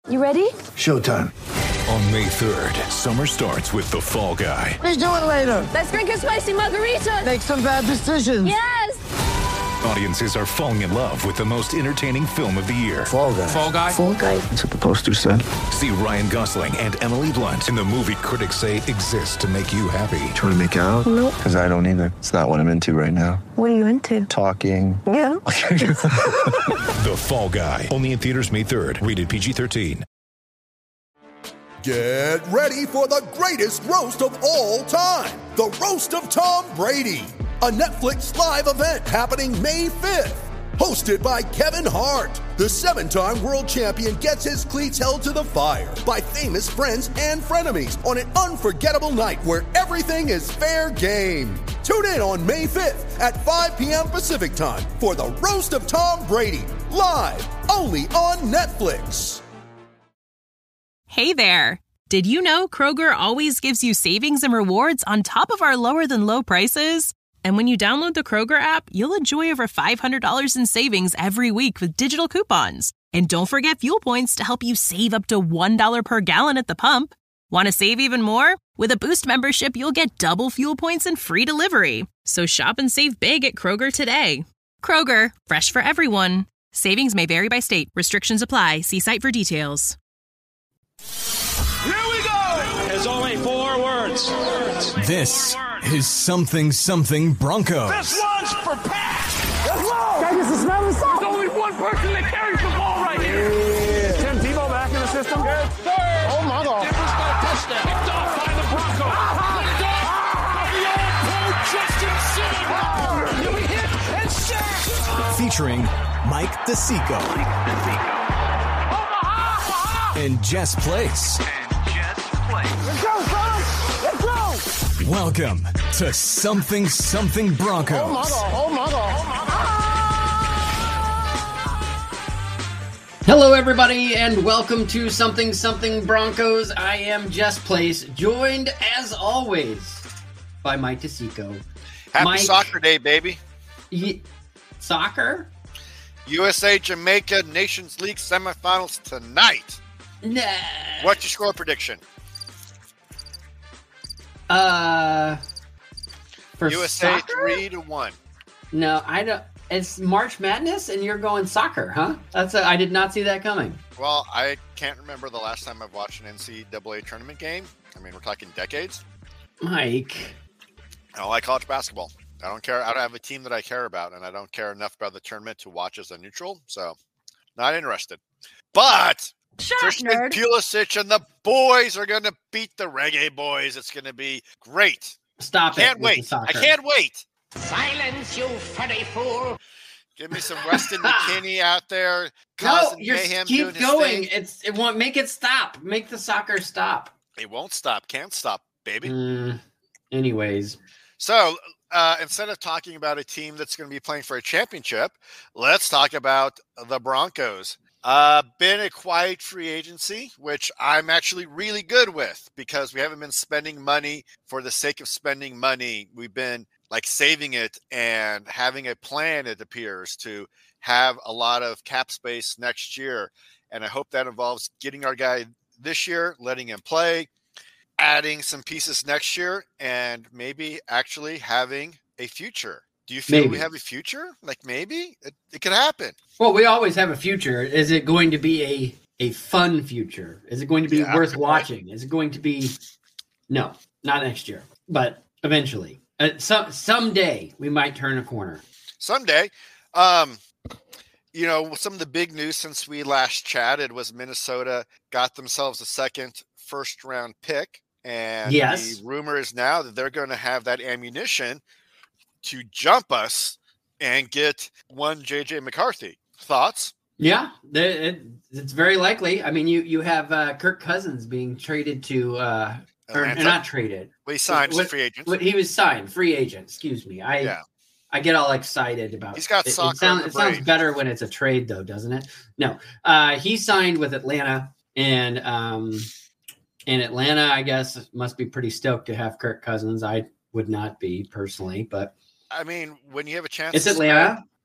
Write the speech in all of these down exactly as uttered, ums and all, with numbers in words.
You ready? Showtime. On May third, summer starts with The Fall Guy. Let's do it later. Let's drink a spicy margarita. Make some bad decisions. Yes! Audiences are falling in love with the most entertaining film of the year. Fall Guy. Fall Guy? Fall Guy. That's what the poster said. See Ryan Gosling and Emily Blunt in the movie critics say exists to make you happy. Trying to make it out? Nope. Because I don't either. It's not what I'm into right now. What are you into? Talking. Yeah. The Fall Guy. Only in theaters May third. Rated P G thirteen. Get ready for the greatest roast of all time. The Roast of Tom Brady. A Netflix live event happening May fifth. Hosted by Kevin Hart. The seven-time world champion gets his cleats held to the fire by famous friends and frenemies on an unforgettable night where everything is fair game. Tune in on May fifth at five p.m. Pacific time for the Roast of Tom Brady. Live only on Netflix. Hey there! Did you know Kroger always gives you savings and rewards on top of our lower-than-low prices? And when you download the Kroger app, you'll enjoy over five hundred dollars in savings every week with digital coupons. And don't forget fuel points to help you save up to one dollar per gallon at the pump. Want to save even more? With a Boost membership, you'll get double fuel points and free delivery. So shop and save big at Kroger today. Kroger, fresh for everyone. Savings may vary by state. Restrictions apply. See site for details. Here we go! There's only four words. This is Something Something Broncos. This one's for Pat. Let's go! Guys, this is not There's only one person that carries the ball right here. Yeah. Tim Tebow back in the system. Good. Third. Oh, my God. It was no touchdown. Picked off by the Broncos. Picked off by the all-pro Justin Simmons. Here we hit and sack. Featuring Mike DeSico. Mike DeSico. And Jess Place. And Jess Place. Let's go, son! Let's go! Welcome to Something Something Broncos. Oh, my God. Oh, my God. Oh, my God. Hello, everybody, and welcome to Something Something Broncos. I am Jess Place, joined, as always, by Mike DeSico. Happy Mike, Soccer Day, baby. Y- soccer? U S A Jamaica Nations League semifinals tonight. Nah. What's your score prediction? Uh, for U S A soccer? three to one. No, I don't. It's March Madness, and you're going soccer, huh? That's a, I did not see that coming. Well, I can't remember the last time I've watched an N C double A tournament game. I mean, we're talking decades. Mike. I don't like college basketball. I don't care. I don't have a team that I care about, and I don't care enough about the tournament to watch as a neutral. So, not interested. But Shut Christian up, nerd. Pulisic and the boys are going to beat the Reggae Boys. It's going to be great. Stop Can't it. with the wait. soccer. I can't wait. Silence, you funny fool. Give me some Weston McKinney out there. No, Cousin you're Mayhem keep doing his going. thing. It's it won't make it stop. Make the soccer stop. It won't stop. Can't stop, baby. Mm, anyways, So uh, instead of talking about a team that's going to be playing for a championship, let's talk about the Broncos. Uh, been a quiet free agency, which I'm actually really good with because we haven't been spending money for the sake of spending money. We've been like saving it and having a plan, it appears, to have a lot of cap space next year. And I hope that involves getting our guy this year, letting him play, adding some pieces next year, and maybe actually having a future. Do you feel Maybe. we have a future? Like maybe it, it could happen. well, we always have a future. Is it going to be a a fun future? Is it going to be Yeah, worth good watching? Is it going to be? No, not next year, but eventually, uh, some someday we might turn a corner. Someday. Um, you know, some of the big news since we last chatted was Minnesota got themselves a second first round pick. And Yes. the rumor is now that they're going to have that ammunition to jump us and get one J J McCarthy. Thoughts? Yeah, the- it, it's very likely. I mean, you you have uh, Kirk Cousins being traded to, uh, or Atlanta? not traded. We signed as a What- free agent. what- He was signed, free agent. Excuse me. I Yeah. I get all excited about. He's got it. soccer It, sound- in the it sounds brain. better when it's a trade, though, doesn't it? No, uh, he signed with Atlanta, and um, in Atlanta, I guess must be pretty stoked to have Kirk Cousins. I would not be personally, but I mean, when you have a chance, it's to Atlanta.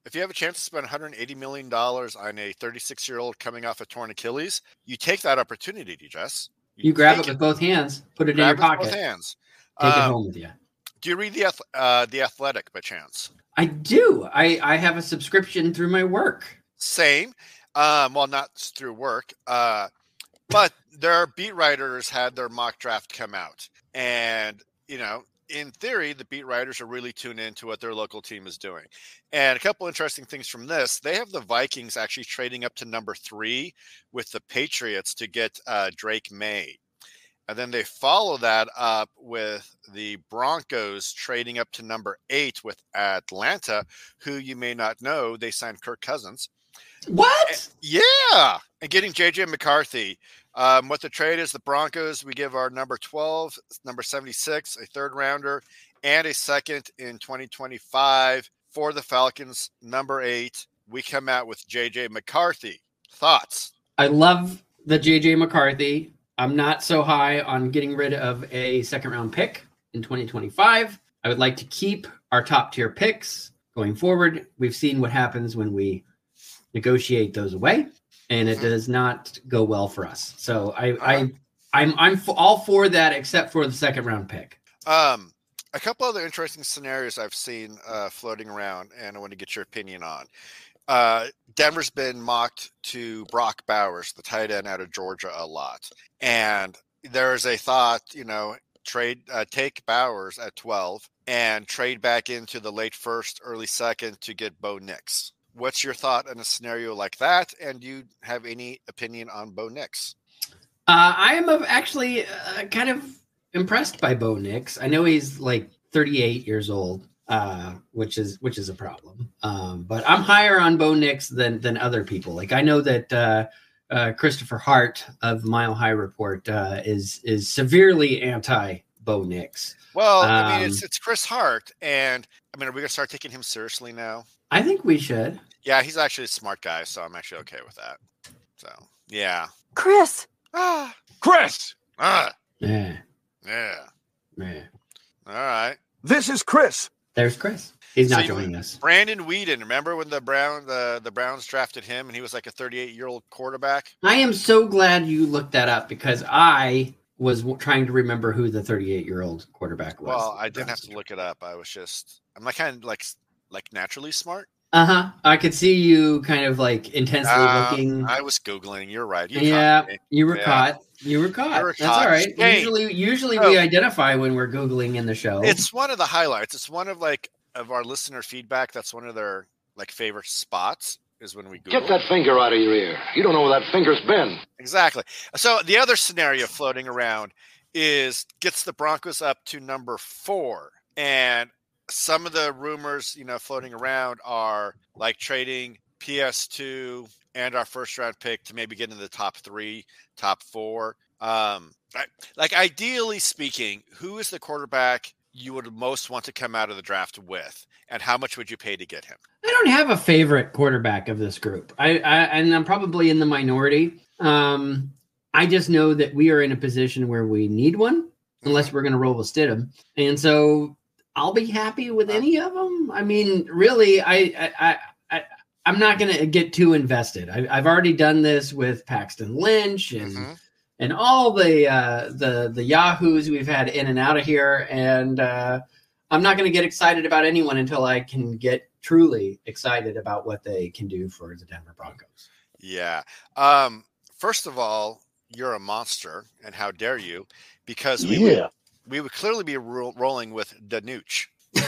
if you have a chance to spend one hundred eighty million dollars on a thirty-six-year-old coming off a torn Achilles, you take that opportunity, Jess. You, you grab it with it. both hands, put it grab in your pocket. With both hands. Take um, it home with you. Do you read the uh, the Athletic by chance? I do. I, I have a subscription through my work. Same. Um, well, not through work, uh, but their beat writers had their mock draft come out. And, you know, in theory, the beat writers are really tuned into what their local team is doing. And a couple interesting things from this, they have the Vikings actually trading up to number three with the Patriots to get uh, Drake May. And then they follow that up with the Broncos trading up to number eight with Atlanta, who you may not know, they signed Kirk Cousins. What? And, yeah. And getting J J McCarthy. Um, what the trade is, the Broncos, we give our number twelve, number seventy-six, a third rounder, and a second in twenty twenty-five for the Falcons. Number eight, we come out with J J McCarthy. Thoughts? I love the J J McCarthy. I'm not so high on getting rid of a second round pick in twenty twenty-five. I would like to keep our top tier picks going forward. We've seen what happens when we negotiate those away, and it does not go well for us. So I, I, I'm, I'm all for that, except for the second round pick. Um, a couple other interesting scenarios I've seen uh, floating around, and I want to get your opinion on. Uh, Denver's been mocked to Brock Bowers, the tight end out of Georgia, a lot. And there's a thought, you know, trade, uh, take Bowers at twelve and trade back into the late first, early second to get Bo Nix. What's your thought on a scenario like that? And do you have any opinion on Bo Nix? Uh, I am actually uh, kind of impressed by Bo Nix. I know he's like thirty-eight years old. Uh, which is which is a problem. Um, but I'm higher on Bo Nix than than other people. Like I know that uh, uh, Christopher Hart of Mile High Report uh, is is severely anti Bo Nix. Well, um, I mean, it's it's Chris Hart, and I mean, are we gonna start taking him seriously now? I think we should. Yeah, he's actually a smart guy, so I'm actually okay with that. So yeah, Chris. Ah, Chris. Ah, yeah, yeah, yeah. All right. This is Chris. There's Chris. He's not so joining us. Brandon Weeden. Remember when the Brown the, the Browns drafted him and he was like a thirty-eight-year-old quarterback? I am so glad you looked that up because I was w- trying to remember who the thirty-eight-year-old quarterback was. Well, I didn't have to look it up. I was just I'm like kind of like like naturally smart. Uh-huh. I could see you kind of like intensely uh, looking. I was Googling. You're right. You yeah, me. you were yeah. caught. You were caught. You were That's caught. all right. Hey. Usually usually So, we identify when we're Googling in the show. It's one of the highlights. It's one of like of our listener feedback. That's one of their like favorite spots is when we Google. Get that finger out of your ear. You don't know where that finger's been. Exactly. So the other scenario floating around is gets the Broncos up to number four. And some of the rumors, you know, floating around are like trading P S two and our first round pick to maybe get into the top three, top four. Um, like ideally speaking, who is the quarterback you would most want to come out of the draft with, and how much would you pay to get him? I don't have a favorite quarterback of this group. I, I and I'm probably in the minority. Um, I just know that we are in a position where we need one, unless we're going to roll with Stidham, and so I'll be happy with any of them. I mean, really, I, I, I, I I'm not going to get too invested. I, I've already done this with Paxton Lynch and. Mm-hmm. And all the uh, the the yahoos we've had in and out of here, and uh, I'm not going to get excited about anyone until I can get truly excited about what they can do for the Denver Broncos. Yeah. Um, first of all, you're a monster, and how dare you? Because we yeah. would, we would clearly be ro- rolling with Danucci.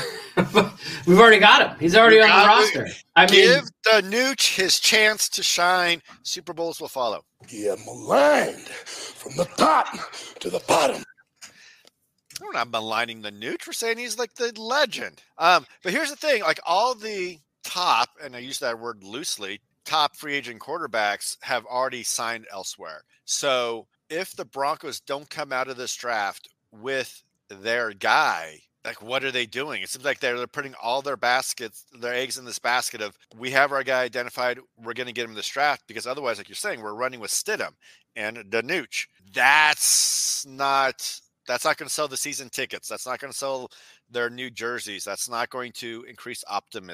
We've already got him. He's already you on the roster. I give mean, Danucci his chance to shine. Super Bowls will follow. Yeah, maligned from the top to the bottom. We're not maligning the Nuke. We're saying he's like the legend. Um, but here's the thing: like all the top, and I use that word loosely, top free agent quarterbacks have already signed elsewhere. So if the Broncos don't come out of this draft with their guy, like what are they doing? It seems like they're, they're putting all their baskets, their eggs in this basket of, we have our guy identified, we're going to get him this draft, because otherwise, like you're saying, we're running with Stidham and Danucci. That's not that's not going to sell the season tickets. That's not going to sell their new jerseys. That's not going to increase optimism.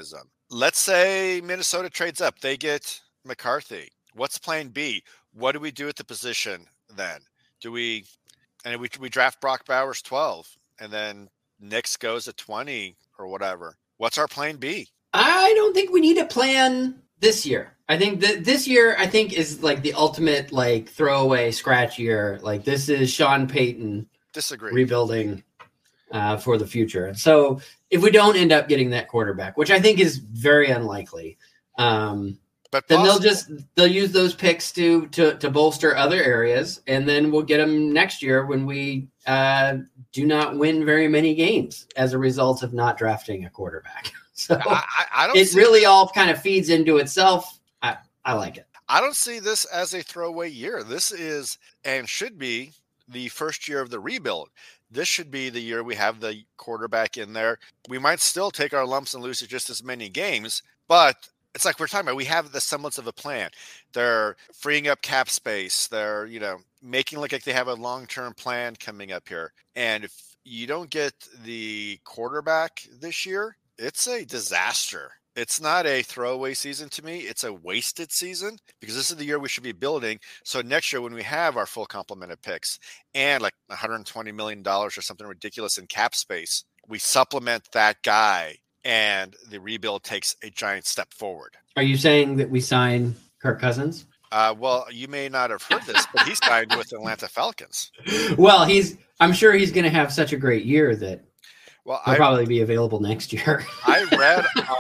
let's say Minnesota trades up. They get McCarthy. What's plan B? What do we do at the position then? Do we and we we draft Brock Bowers twelve and then Nix goes at twenty or whatever? What's our plan B? I don't think we need a plan this year. I think that this year, I think, is like the ultimate like throwaway scratch year. Like this is Sean Payton Disagree. rebuilding uh, for the future. So if we don't end up getting that quarterback, which I think is very unlikely, um, but then possible. they'll just they'll use those picks to to to bolster other areas, and then we'll get them next year when we uh, do not win very many games as a result of not drafting a quarterback. So I, I don't it see, really all kind of feeds into itself. I, I like it. I don't see this as a throwaway year. This is and should be the first year of the rebuild. This should be the year we have the quarterback in there. We might still take our lumps and lose just as many games, but it's like we're talking about. We have the semblance of a plan. They're freeing up cap space. They're, you know, making look like they have a long-term plan coming up here. And if you don't get the quarterback this year, it's a disaster. It's not a throwaway season to me. It's a wasted season because this is the year we should be building. So next year when we have our full complement of picks and like one hundred twenty million dollars or something ridiculous in cap space, we supplement that guy and the rebuild takes a giant step forward. Are you saying that we sign Kirk Cousins? Uh, well, you may not have heard this, but he's signed with the Atlanta Falcons. Well, he's. I'm sure he's going to have such a great year that well, he'll I, probably be available next year. I read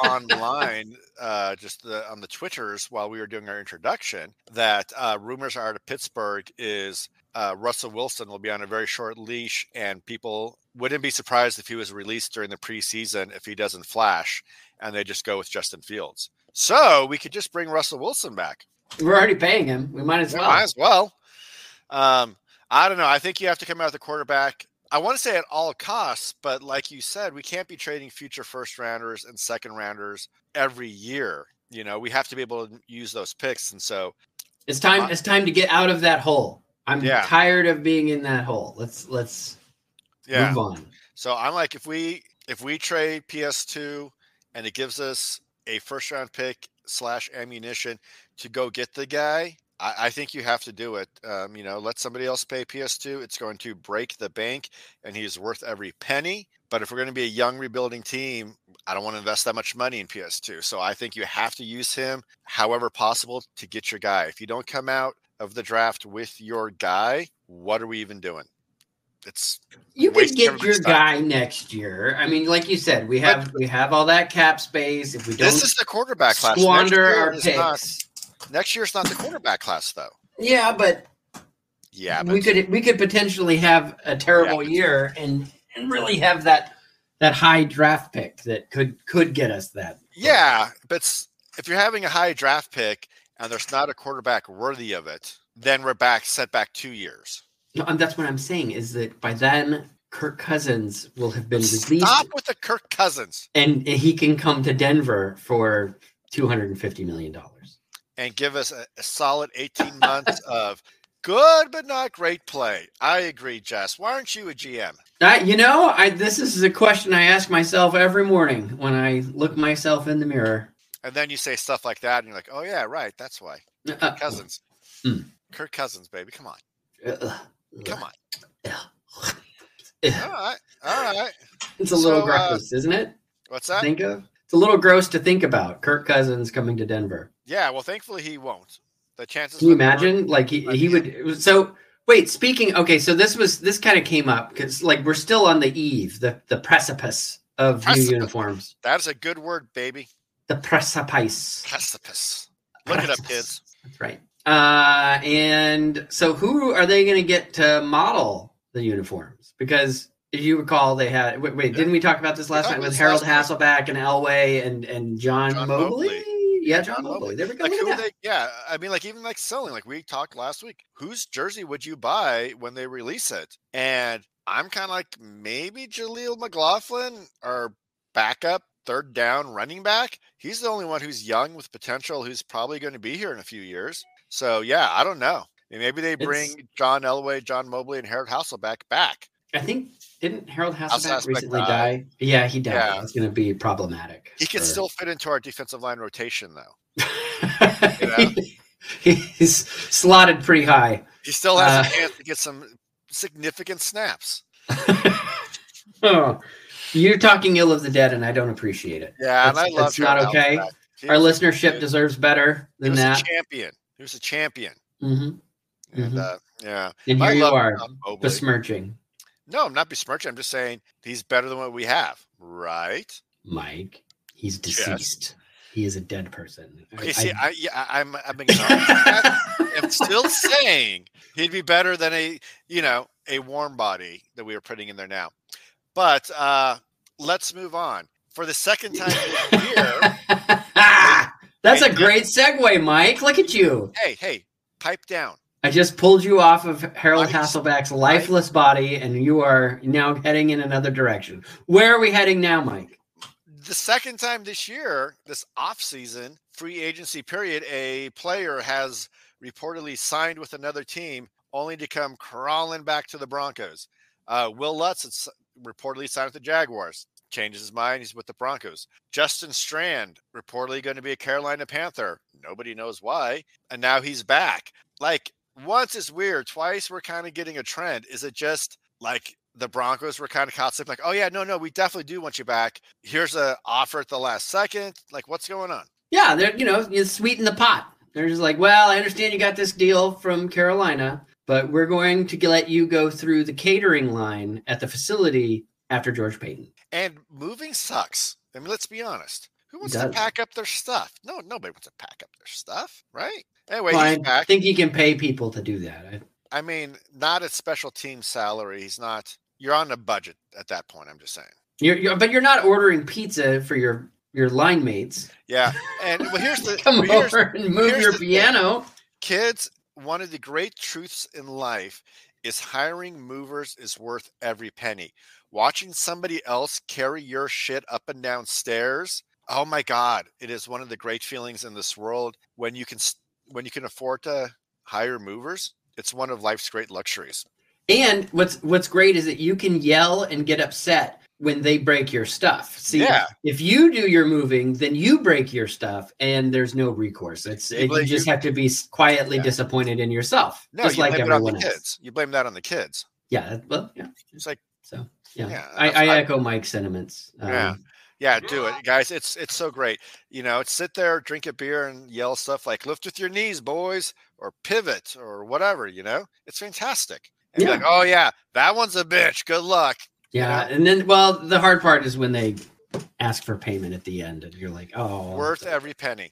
online, uh, just the, on the Twitters while we were doing our introduction, that uh, rumors are to Pittsburgh is uh, Russell Wilson will be on a very short leash, and people wouldn't be surprised if he was released during the preseason if he doesn't flash, and they just go with Justin Fields. So we could just bring Russell Wilson back. We're already paying him. We might as well. Might as well. Um, I don't know. I think you have to come out with the quarterback. I want to say at all costs, but like you said, we can't be trading future first rounders and second rounders every year. You know, we have to be able to use those picks. And so it's time, uh, it's time to get out of that hole. I'm yeah. tired of being in that hole. Let's, let's yeah. move on. So I'm like, if we, if we trade P S two and it gives us a first round pick slash ammunition to go get the guy, I, I think you have to do it. Um, you know, let somebody else pay P S two. It's going to break the bank, and he's worth every penny. But if we're going to be a young rebuilding team, I don't want to invest that much money in P S two. So I think you have to use him however possible to get your guy. If you don't come out of the draft with your guy, what are we even doing? It's you could get your time. guy next year. I mean, like you said, we have but we have all that cap space. If we don't, this is the quarterback class. Squander our picks. Not, next year's not the quarterback class, though. Yeah, but yeah, but, we could we could potentially have a terrible yeah, year and and really have that that high draft pick that could could get us that. Yeah, but if you're having a high draft pick and there's not a quarterback worthy of it, then we're back set back two years. No, and that's what I'm saying is that by then Kirk Cousins will have been released. Stop with the Kirk Cousins, and he can come to Denver for two hundred fifty million dollars and give us a, a solid eighteen months of good but not great play. I agree, Jess. Why aren't you a G M? I, you know, I this is a question I ask myself every morning when I look myself in the mirror. And then you say stuff like that, and you're like, "Oh yeah, right. That's why." Kirk uh, Cousins, mm. Kirk Cousins, baby, come on, uh, come on. Uh, all right, all right. It's a little so, gross, uh, isn't it? What's that? Think of it's a little gross to think about. Kirk Cousins coming to Denver. Yeah, well, thankfully he won't. The chances. Can you imagine? Like he, he would. So wait, speaking. Okay, so this was this kind of came up because like we're still on the eve, the the precipice of precipice. new uniforms. That's a good word, baby. The precipice. Precipice. Look precipice. It up, kids. That's right. Uh, and so who are they going to get to model the uniforms? Because if you recall, they had wait, wait yeah. didn't we talk about this last night with Harold Hasselback and Elway and and John, John Mobley? Mobley? Yeah, John, John Mobley. Mobley. There we go. Like who they, yeah, I mean, like even like selling, like we talked last week. Whose jersey would you buy when they release it? And I'm kind of like maybe Jaleel McLaughlin or backup third down running back. He's the only one who's young with potential, who's probably going to be here in a few years. So yeah, I don't know. Maybe they bring it's, John Elway, John Mobley, and Harold Hasselbeck back. I think didn't Harold Hasselbeck Hasselbeck recently died. die? Yeah, he died. Yeah. It's going to be problematic. He can for- still fit into our defensive line rotation, though. you know? He's slotted pretty high. He still has Uh, a chance to get some significant snaps. Oh, you're talking ill of the dead, and I don't appreciate it. Yeah, and That's- I love that's not Harold okay. Hasselbeck. He Our was- listenership deserves better He than was that. a champion. He was a champion. Mm-hmm. And Mhm. uh, yeah. And I here you love are, Tom Mobley. besmirching No, I'm not besmirching. I'm just saying he's better than what we have, right? Mike. He's deceased. He is a dead person. You see, I- I, yeah, I- I'm, I'm, acknowledging that. I'm still saying he'd be better than a, you know, a warm body that we are putting in there now. But uh, let's move on. For the second time this year, That's a Hey, great segue, Mike. Look at you. hey, hey, pipe down. I just pulled you off of Harold Mike, Hasselbeck's lifeless body, and you are now heading in another direction. Where are we heading now, Mike? The second time this year, this off-season free agency period, a player has reportedly signed with another team only to come crawling back to the Broncos. Uh, Will Lutz has reportedly signed with the Jaguars. Changes his mind. He's with the Broncos. Justin Strand, reportedly going to be a Carolina Panther. Nobody knows why. And now he's back. Like, once it's weird. Twice we're kind of getting a trend. Is it just like the Broncos were kind of caught slipping? Like, oh, yeah, no, no, we definitely do want you back. Here's an offer at the last second. Like, what's going on? Yeah, they're, you know, you sweeten the pot. They're just like, well, I understand you got this deal from Carolina, but we're going to let you go through the catering line at the facility after George Payton. And moving sucks. I mean, let's be honest. Who wants It to does. pack up their stuff? No, nobody wants to pack up their stuff, right? Anyway, Well, he's I back. think you can pay people to do that. I, I mean, not at special team salary. He's not. You're on a budget at that point. I'm just saying. you're, you're, but you're not ordering pizza for your your line mates. Yeah. And well, here's the Come well, here's- over and move here's your the thing. piano. Kids, one of the great truths in life is hiring movers is worth every penny. Watching somebody else carry your shit up and down stairs. Oh my God. It is one of the great feelings in this world when you can, when you can afford to hire movers. It's one of life's great luxuries. And what's what's great is that you can yell and get upset when they break your stuff. See, Yeah. if you do your moving, then you break your stuff, and there's no recourse. It's You you, blame- just you- have to be quietly Yeah. disappointed in yourself, No, just you like blame it on everyone the else. kids. You blame that on the kids. Yeah, that- well, yeah. It's like, So yeah, Yeah, I, that's- I I- echo Mike's sentiments. Um, Yeah. Yeah, do it, guys. It's it's so great. You know, sit there, drink a beer, and yell stuff like "lift with your knees, boys," or "pivot," or whatever. You know, it's fantastic. And be Yeah. like, oh yeah, that one's a bitch. Good luck. yeah, and then well, the hard part is when they ask for payment at the end, and you're like, oh, Worth every penny.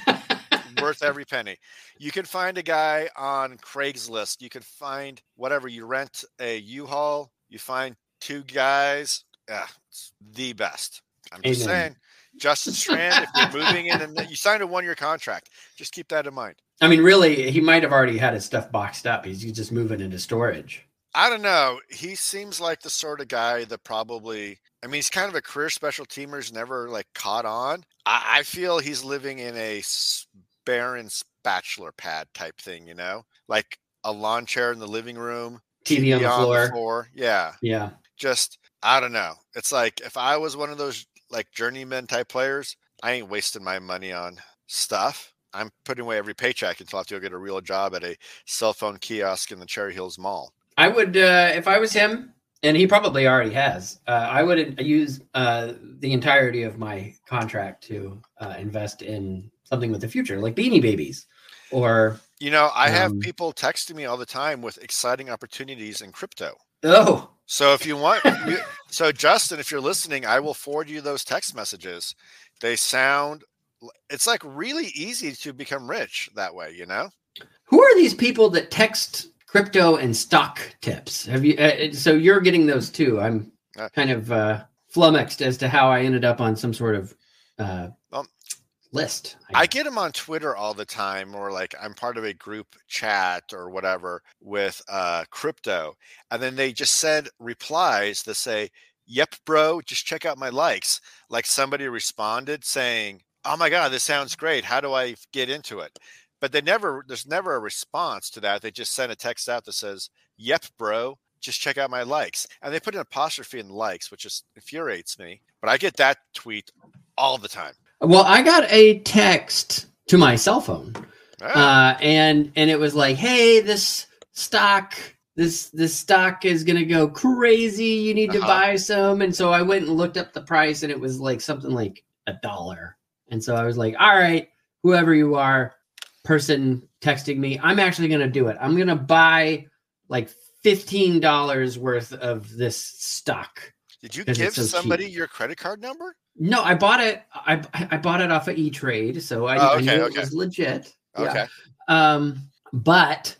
Worth every penny. You can find a guy on Craigslist. You can find whatever. You rent a U-Haul. You find two guys. Yeah, it's the best. I'm just Amen. saying. Justin Strand, if you're moving in and you signed a one-year contract, just keep that in mind. I mean, really, he might have already had his stuff boxed up. He's just moving into storage. I don't know. He seems like the sort of guy that probably, I mean, he's kind of a career special teamer. He's never like caught on. I, I feel he's living in a s- barren bachelor pad type thing, you know, like a lawn chair in the living room, T V on the floor. Yeah. Yeah. Just, I don't know. It's like if I was one of those like journeyman type players, I ain't wasting my money on stuff. I'm putting away every paycheck until I have to go get a real job at a cell phone kiosk in the Cherry Hills Mall. I would, uh, if I was him, and he probably already has, uh, I would use uh, the entirety of my contract to uh, invest in something with the future, like Beanie Babies, or You know, I have Um, people texting me all the time with exciting opportunities in crypto. oh, So if you want, you, so Justin, if you're listening, I will forward you those text messages. They sound, it's like really easy to become rich that way, you know? who are these people that text crypto and stock tips? Have you? Uh, so you're getting those too. I'm Uh, kind of uh, flummoxed as to how I ended up on some sort of uh, Well, list. I get them on Twitter all the time, or like I'm part of a group chat or whatever with uh, crypto. And then they just send replies that say, yep, bro, just check out my likes. Like somebody responded saying, oh my God, this sounds great. How do I get into it? But they never, there's never a response to that. They just send a text out that says, yep, bro, just check out my likes. And they put an apostrophe in likes, which just infuriates me. But I get that tweet all the time. Well, I got a text to my cell phone, Oh. uh, and and it was like, "Hey, this stock, this this stock is gonna go crazy. You need to Uh-huh. buy some." And so I went and looked up the price, and it was like something like a dollar. And so I was like, "All right, whoever you are, person texting me, I'm actually gonna do it. I'm gonna buy like fifteen dollars worth of this stock." Did you 'Cause give it's so somebody cheap. your credit card number? No, I bought it. I I bought it off of E-Trade, so I, Oh, I okay, knew okay. it was legit. Yeah. Okay. Um, but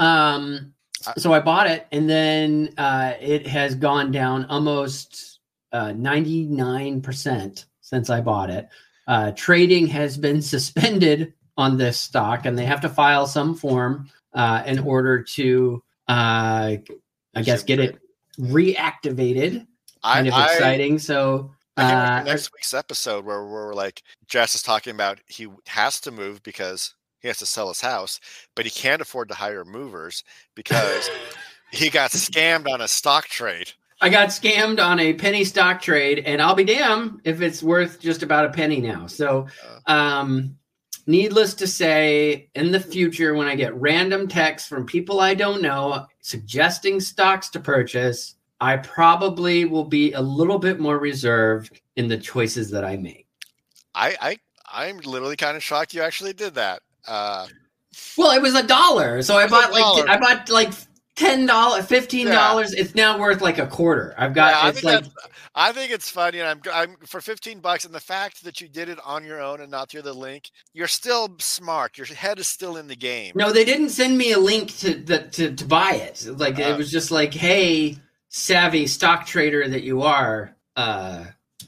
um, so I bought it, and then uh, it has gone down almost uh, ninety-nine percent since I bought it. Uh, trading has been suspended on this stock, and they have to file some form uh, in order to, uh, I guess, get it reactivated. Kind I, of I- exciting. So. I can't wait Uh, for next week's episode where we're like, Jess is talking about he has to move because he has to sell his house, but he can't afford to hire movers because he got scammed on a stock trade. I got scammed on a penny stock trade, and I'll be damned if it's worth just about a penny now. So, um, needless to say, in the future, when I get random texts from people I don't know suggesting stocks to purchase, I probably will be a little bit more reserved in the choices that I make. I, I, I'm literally kind of shocked you actually did that. Uh, Well, it was a dollar, so I It was bought a like dollar. I bought like ten dollars, fifteen dollars. It's now worth like a quarter. I've got yeah, I it's think like that's, I think it's funny, and I'm, I'm for fifteen bucks, and the fact that you did it on your own and not through the link, you're still smart. Your head is still in the game. no, they didn't send me a link to the, to to buy it. Like Oh. it was just like, hey, savvy stock trader that you are, uh,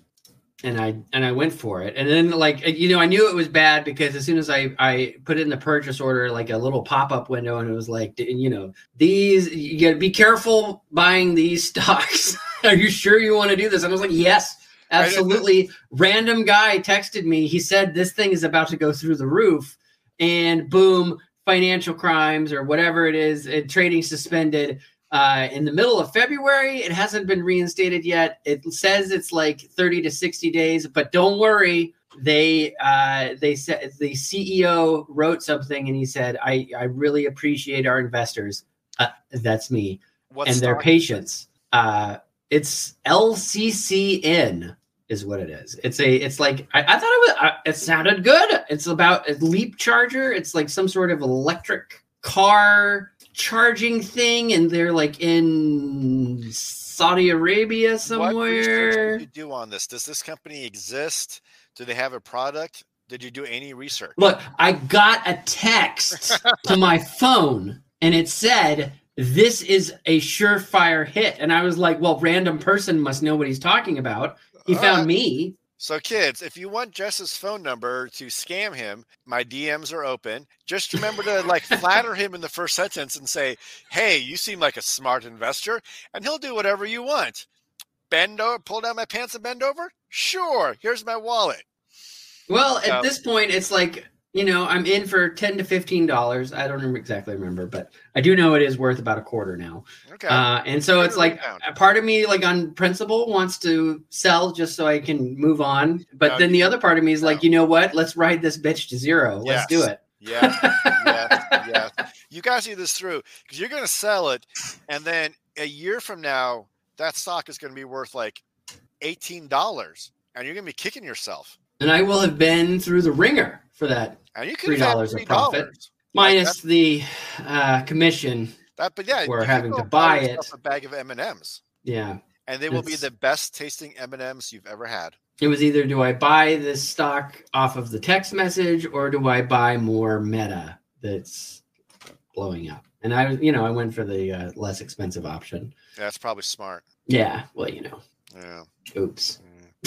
and I and I went for it. And then like you know, I knew it was bad because as soon as I I put it in the purchase order, like a little pop up window, and it was like, you know, these you got to be careful buying these stocks. Are you sure you want to do this? And I was like, yes. Absolutely. Random guy texted me. He said this thing is about to go through the roof, and boom, financial crimes or whatever it is, it, trading suspended uh, in the middle of February. It hasn't been reinstated yet. It says it's like thirty to sixty days, but don't worry. They uh, they said the C E O wrote something, and he said, "I I really appreciate our investors." Uh, that's me What and their stock- patience. Uh, It's L C C N is what it is. It's a, it's like, I, I thought it was, uh, it sounded good. It's about a leap charger. It's like some sort of electric car charging thing. And they're like in Saudi Arabia What research somewhere. did you do on this? Does this company exist? Do they have a product? Did you do any research? Look, I got a text to my phone and it said, "This is a surefire hit." And I was like, well, random person must know what he's talking about. He All found right. me. So, kids, if you want Jess's phone number to scam him, my D Ms are open. Just remember to like flatter him in the first sentence and say, "Hey, you seem like a smart investor," and he'll do whatever you want. Bend over, pull down my pants and bend over. Sure, here's my wallet. Well, at So- this point, it's like, you know, I'm in for ten to fifteen dollars. I don't remember- exactly remember, but I do know it is worth about a quarter now. Okay. Uh, and so Good it's like rebound. a part of me, like on principle, wants to sell just so I can move on. But No, then the you- other part of me is like, no. you know what? Let's ride this bitch to zero. Let's do Yes. it. Yes, yes, yes. You guys see this through because you're going to sell it, and then a year from now, that stock is going to be worth like eighteen dollars, and you're going to be kicking yourself. And I will have been through the ringer for that And you could three have had dollars of three profit, dollars. minus the uh, commission. That, but yeah, for you could having go to and buy yourself it. a bag of M and M's, Yeah. and they will be It's- the best tasting M and M's you've ever had. It was either do I buy this stock off of the text message or do I buy more Meta that's blowing up? And I, you know, I went for the uh, less expensive option. Yeah, that's probably smart. Yeah, well, you know, Yeah. oops.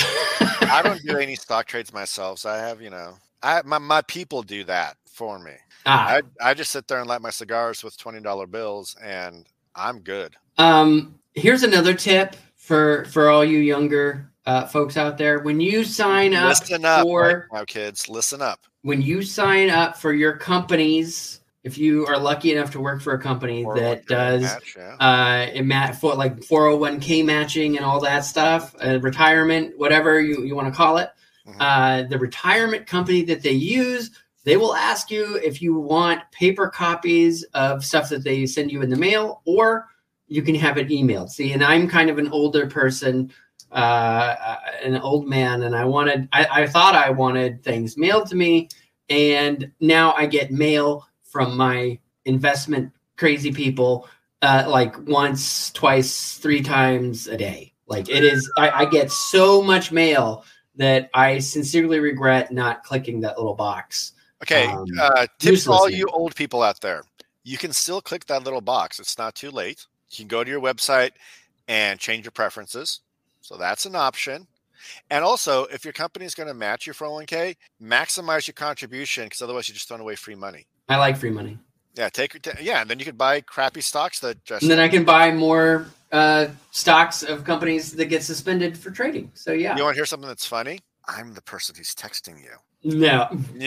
I don't do any stock trades myself, so I have, you know, I my, my people do that for me. Ah, I I just sit there and light my cigars with twenty dollar bills, and I'm good. um, here's another tip for for all you younger uh, folks out there. When you sign up Listen up, for right now, kids. Listen up. when you sign up for your company's if you are lucky enough to work for a company that does match, yeah. uh, it mat for like four oh one k matching and all that stuff, uh, retirement, whatever you, you want to call it, mm-hmm. uh, the retirement company that they use, they will ask you if you want paper copies of stuff that they send you in the mail, or you can have it emailed. See, and I'm kind of an older person, uh, an old man, and I wanted, I, I thought I wanted things mailed to me, and now I get mail from my investment crazy people, uh, like once, twice, three times a day. Like it is, I, I get so much mail that I sincerely regret not clicking that little box. Okay, um, uh, tips to all you old people out there. You can still click that little box. It's not too late. You can go to your website and change your preferences. So that's an option. And also, if your company is going to match your four oh one k, maximize your contribution, because otherwise you're just throwing away free money. I like free money. Yeah, take your t- yeah, and then you could buy crappy stocks that just. And then I can buy more uh, stocks of companies that get suspended for trading. So yeah. You want to hear something that's funny? I'm the person who's texting you. No.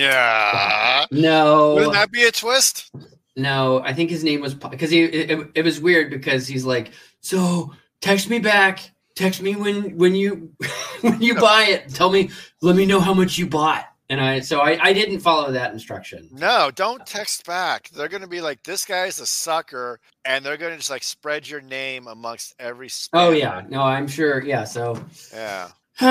Yeah. No. Wouldn't that be a twist? No, I think his name was because he. It, it was weird because he's like, so text me back. Text me when when you when you no. buy it. Tell me. Let me know how much you bought. And I so I, I didn't follow that instruction. No, don't text back. They're going to be like, this guy's a sucker, and they're going to just like spread your name amongst every. Oh yeah, no, I'm sure. Yeah, so yeah.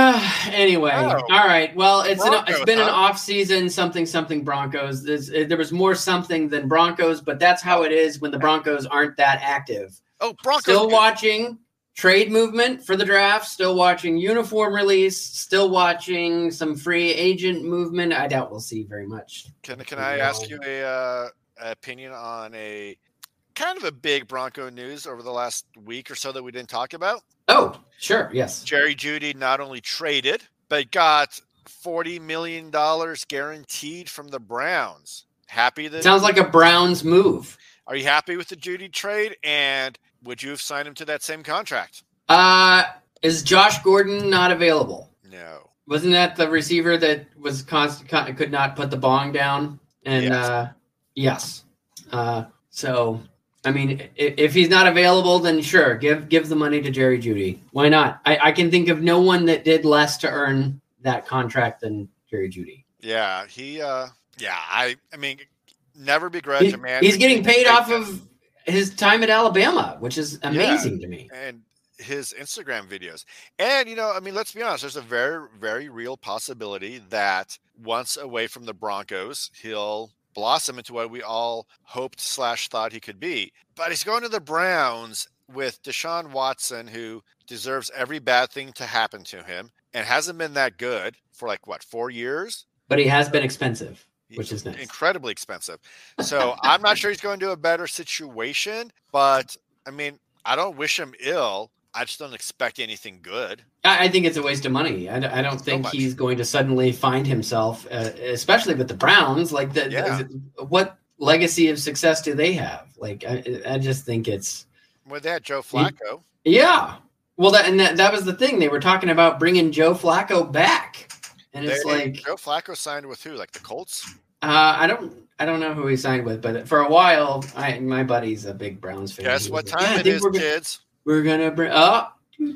Anyway, oh, all right. Well, it's Broncos, an, it's been huh? an off season. Something something Broncos. There's, there was more something than Broncos, but that's how it is when the Broncos aren't that active. Oh, Broncos! Still watching trade movement for the draft. Still watching uniform release. Still watching some free agent movement. I doubt we'll see very much. Can Can I ask you a uh, opinion on a kind of a big Bronco news over the last week or so that we didn't talk about? Oh, sure. Yes. Jerry Jeudy not only traded, but got forty million dollars guaranteed from the Browns. Happy that sounds like a Browns move. Are you happy with the Jeudy trade? And would you have signed him to that same contract? Uh, is Josh Gordon not available? No. Wasn't that the receiver that was constant, could not put the bong down? And yes. Uh, yes. Uh, so, I mean, if, if he's not available, then sure, give give the money to Jerry Jeudy. Why not? I, I can think of no one that did less to earn that contract than Jerry Jeudy. Yeah, he. Uh, yeah, I. I mean, never begrudge he, a man. He's getting paid off of his time at Alabama, which is amazing yeah, to me. And his Instagram videos. And, you know, I mean, let's be honest, there's a very, very real possibility that once away from the Broncos, he'll blossom into what we all hoped slash thought he could be. But he's going to the Browns with Deshaun Watson, who deserves every bad thing to happen to him and hasn't been that good for like, what, four years? But he has been expensive. Which is nice. Incredibly expensive. So I'm not sure he's going to a better situation, but I mean, I don't wish him ill. I just don't expect anything good. I think it's a waste of money. I, I don't think so he's going to suddenly find himself, uh, especially with the Browns. Like, the, yeah. the, what legacy of success do they have? Like, I, I just think it's. Well, they had Joe Flacco. Yeah. Well, that and that, that was the thing. They were talking about bringing Joe Flacco back. And it's they, like Joe Flacco signed with who? Like the Colts? Uh, I don't, I don't know who he signed with, but for a while, I my buddy's a big Browns fan. Guess what time like, yeah, it is, we're kids? Gonna, we're gonna bring up oh,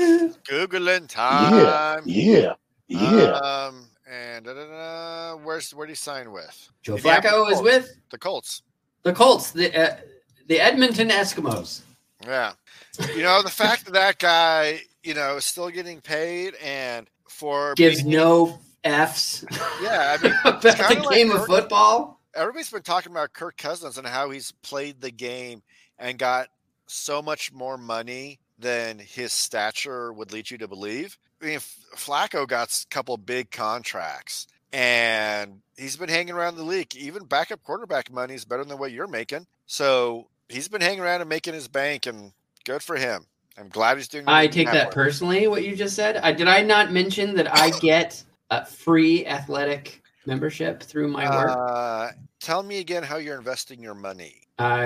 Googling time. Yeah, yeah, yeah. Um, and da, da, da, where's where did he sign with? Joe Flacco is with the Colts. The Colts, the uh, the Edmonton Eskimos. Yeah, you know the fact that that guy, you know, is still getting paid and for gives being, no F's. Yeah, I mean, about the game like of football. Everybody's been talking about Kirk Cousins and how he's played the game and got so much more money than his stature would lead you to believe. I mean, Flacco got a couple big contracts and he's been hanging around the league. Even backup quarterback money is better than what you're making. So he's been hanging around and making his bank, and good for him. I'm glad he's doing. I take that personally. What you just said. I, did I not mention that I get a free athletic membership through my work? Uh, tell me again how you're investing your money.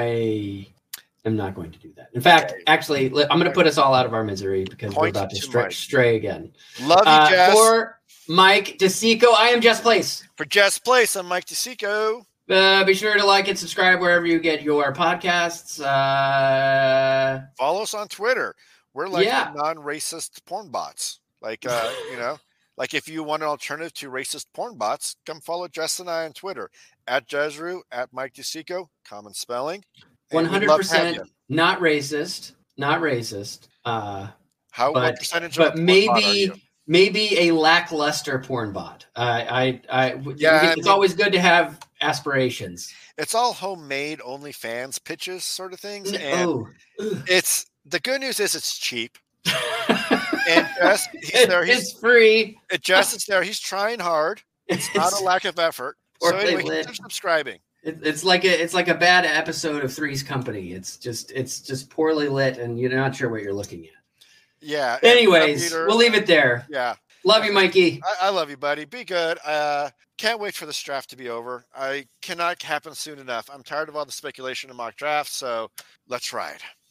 I am not going to do that. In fact, okay. actually, I'm going to put us all out of our misery because Point we're about to, to stray, stray again. Love you, uh, Jess. For Mike DeSico, I am Jess Place. For Jess Place, I'm Mike DeSico. Uh, be sure to like and subscribe wherever you get your podcasts. Uh, Follow us on Twitter. We're like Yeah. non-racist porn bots. Like, uh, you know, like if you want an alternative to racist porn bots, come follow Jess and I on Twitter at Jezru, at Mike DeSico, common spelling. and one we'd hundred love to have percent you. not racist, not racist. Uh, How what but, percentage of but a porn bot are maybe you? maybe a lackluster porn bot. I, I, I, Yeah, it's I mean- always good to have aspirations. It's all homemade OnlyFans pitches sort of things. And Oh, it's the good news is it's cheap. And Jess, he's it, there. He's it's free. it, Jess is there. He's trying hard. It's not a lack of effort. Or So anyway, lit. keep subscribing. It, it's like a it's like a bad episode of Three's Company. It's just it's just poorly lit, and you're not sure what you're looking at. Yeah. and, uh, Anyways, Peter, we'll leave it there. Yeah. Love you, Mikey. I, I love you, buddy. Be good. Uh, can't wait for this draft to be over. I cannot happen soon enough. I'm tired of all the speculation in mock drafts, so let's ride.